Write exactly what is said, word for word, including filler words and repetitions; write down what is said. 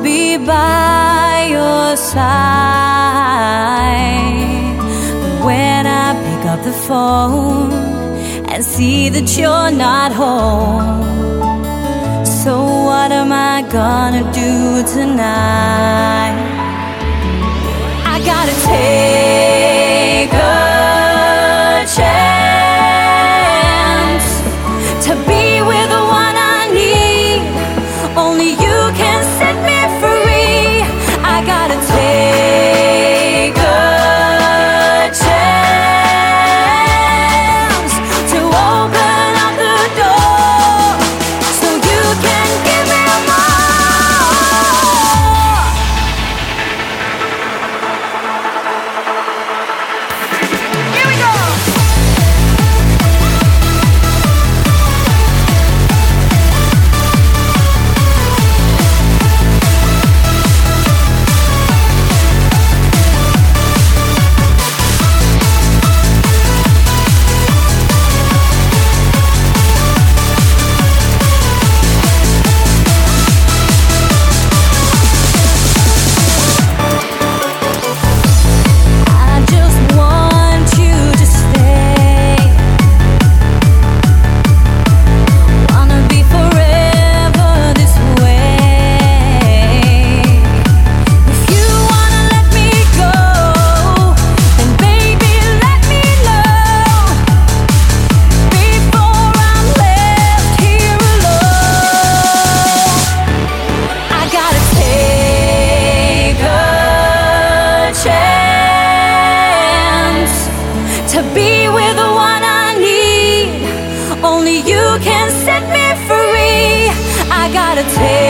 be by your side. But when I pick up the phone and see that you're not home, so what am I gonna do tonight? I gotta take a chance to be with the one I need. Only you can set me free. I gotta take a chance to open up the door so you can give me more. Here we go. I just want you to stay. Wanna be forever this way. If you wanna let me go, then baby let me know before I'm left here alone. I gotta take a chance to be with the one I need. Only you can set me free. I gotta take